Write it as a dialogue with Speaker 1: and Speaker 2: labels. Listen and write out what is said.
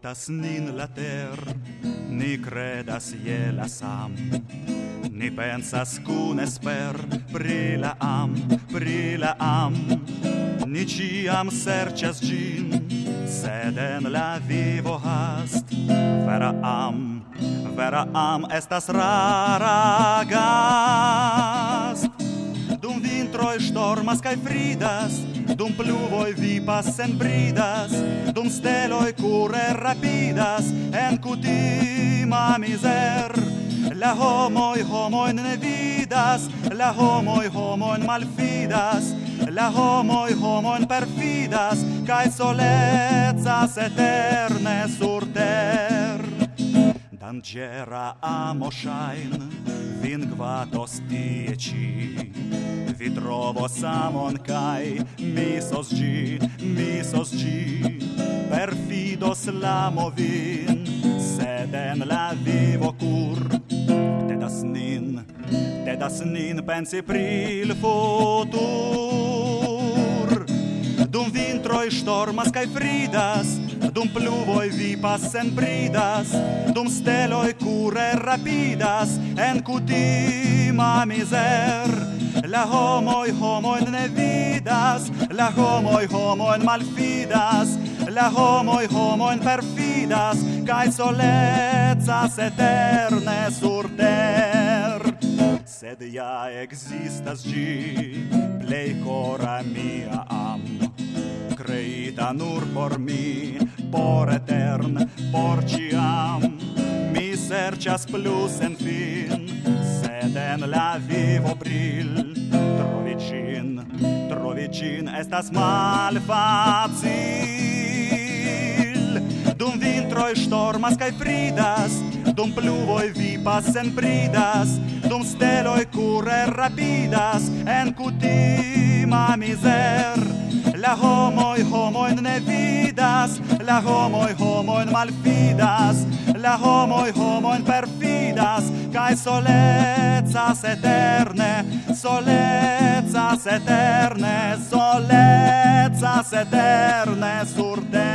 Speaker 1: estas nin la ter, ni credas je la sam, ni pensas kun esper pri la am, ni ciam serĉas ĝin, sed en la vivo hast. Vera am estas rara gast. Dum vintroj stormas kaj fridas, dum pluvoj vipas senbridas, dum steloj kure rapidas en kutima mizer. La homoj homojn ne vidas, la homoj homojn malfidas, la homoj homojn perfidas, kaj solecas eterne sur ter. Danĝera amo ŝajn vin gvatos tie ĉi. Vi trovos amon kaj misos ĝi, perfidos l'amo vin, sed en la vivo kur tedas nin pensi pri l' futur. Dum vintroj stormas kaj fridas, dum pluvoj vipas senbridas, dum steloj kure rapidas en kutima mizer. La homoj homojn ne vidas, la homoj homojn malfidas, la homoj homojn perfidas, kaj solecas eterne sur ter. Sed ja ekzistas ĝi, plej kora mia am, kreita nur por mi, por etern, por ĉiam. Mi serĉas plu sen fin, sed en la vivo bril. Trovi ĝin estas malfacil. Dum vintroj stormas kaj fridas, dum pluvoj vipas senbridas, dum steloj kure rapidas en kutima mizer. La homoj homojn ne vidas, la homoj homojn malfidas, la homoj homojn perfidas, kaj solecas eterne, solecas eterne sur ter.